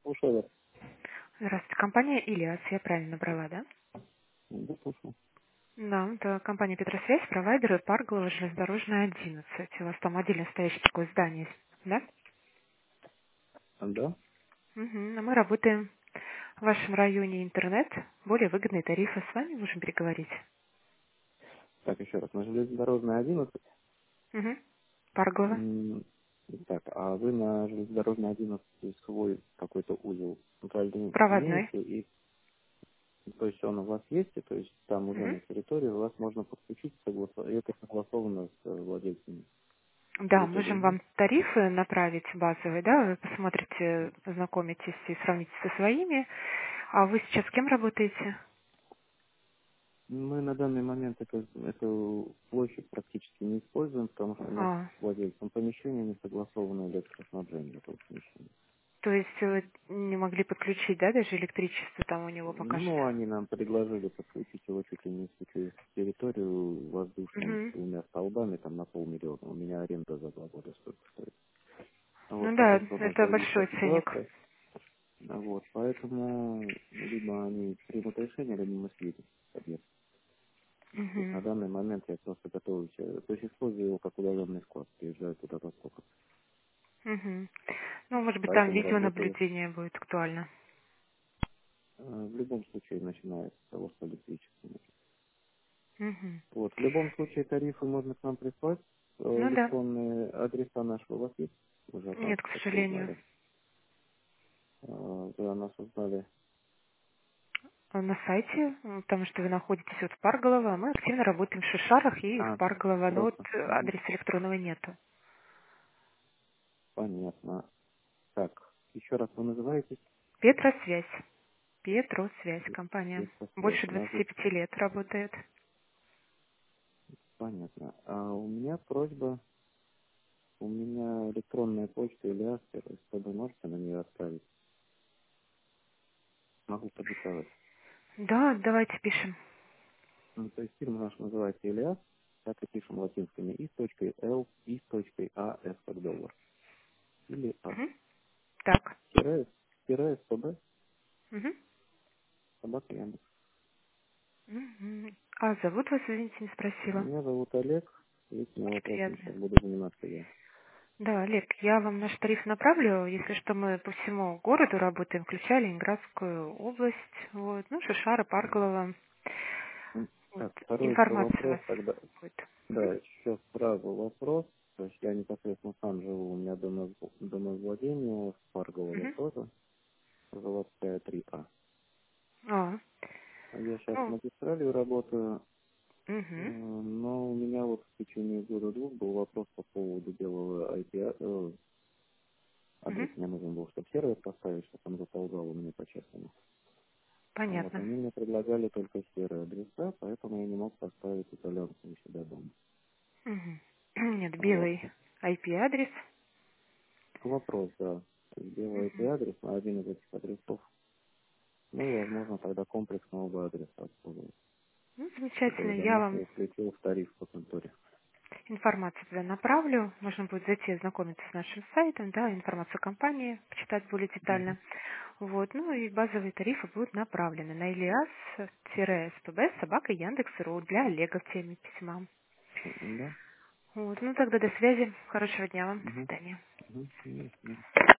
Слушаю вас. Здравствуйте, компания Ilias, я правильно набрала, да? Да, слушаю. Да, это компания Петросвязь, провайдер Парголова, железнодорожная 11. У вас там отдельно стоящее такое здание, да? Да. Мгм. А мы работаем в вашем районе интернет, более выгодные тарифы. С вами можем переговорить. Так, еще раз. На железнодорожной 11. Угу. Парголова. М, Так, а вы на железнодорожной 11 свой какой-то узел центральный Проводной. имеете, и то есть он у вас есть, и то есть там уже Мгм. на территории у вас можно подключить, и это согласовано с владельцами Да, территории, можем да? вам тарифы направить базовые, да, вы посмотрите, познакомитесь и сравните со своими. А вы сейчас с кем работаете? Мы на данный момент эту площадь практически не используем, потому что у нас А, с владельцем помещения не согласовано электроснабжение этого помещения. то есть вы не могли подключить, да, даже электричество там у него пока Ну, что? они нам предложили подключить его чуть ли не всю территорию воздушную с Мгм. двумя столбами, там на 500 000. У меня аренда за 2 года столько стоит. Вот, Ну да, соответственно, у нас это зависшая большой ценник. ситуация. Вот, поэтому либо они примут решение, либо мы съедем с объекта. То есть на Мгм. данный момент я просто готовлюсь, то есть использую его как удаленный склад, приезжаю туда поскольку. Мгм. Ну, может быть, там Поэтому работаю. видеонаблюдение будет актуально. В любом случае, начиная с того, что электричество. Мгм. Вот. В любом случае тарифы можно к нам прислать. Ну да. Электронные адреса наши у вас есть? Вы же Нет, к как-то сожалению. узнали. Вы о нас узнали. На сайте, потому что вы находитесь вот в Парголово, а мы активно работаем в Шишарах и в А, Парголово, но вот просто. адреса электронного нету. Понятно. Так, еще раз вы называетесь? Петросвязь. Петросвязь компания. Если связь Больше на 25 лет работает. Понятно. А у меня просьба, у меня электронная почта или Астер, если вы можете на нее отправить. Могу продиктовать. Да, давайте пишем. Ну, то есть фирма наша называется Илиас, так и пишем латинскими и с точкой L, и с точкой А, С как доллар. Или А. Мгм. Так. СПБ, Мгм. собака Яндекс. Мгм. А зовут вас, извините, не спросила. Меня зовут Олег. Этими Очень вопросами приятно. сейчас буду заниматься я. Да, Олег, я вам наш тариф направлю. Если что, мы по всему городу работаем, включая Ленинградскую область. Вот. Ну, Шишара, Парголова. Вот. Так, второй еще Информация у вопрос вас тогда. будет. Да, еще сразу вопрос. То есть я непосредственно сам живу, у меня домовладение в Парголово Мгм. тоже, заводская 3А. А, Я сейчас в ну, магистрали работаю, мгм, но у меня вот в течение года-двух был вопрос по поводу белого IP адрес. мгм. Мне нужен был, чтобы сервер поставить, чтобы он заползал у меня по-честному. Вот, Понятно. они мне предлагали только серые адреса, поэтому я не мог поставить удаленку у себя дома. Мгм. Нет, Вот. белый IP-адрес. Вопрос, да. То есть белый Мгм. IP-адрес на один из этих адресов. Ну и, возможно, тогда комплексно оба адреса обслуживать, Ну, чтобы замечательно. я Я вам включил в тариф по конторе. информацию туда направлю. Можно будет зайти ознакомиться с нашим сайтом, да, информацию о компании, почитать более детально. Мгм. Вот, ну и базовые тарифы будут направлены на ilias-spb собака Яндекс.ру для Олега в теме письма. Да. Вот, ну тогда до связи. Хорошего дня вам. До Угу. свидания. Угу.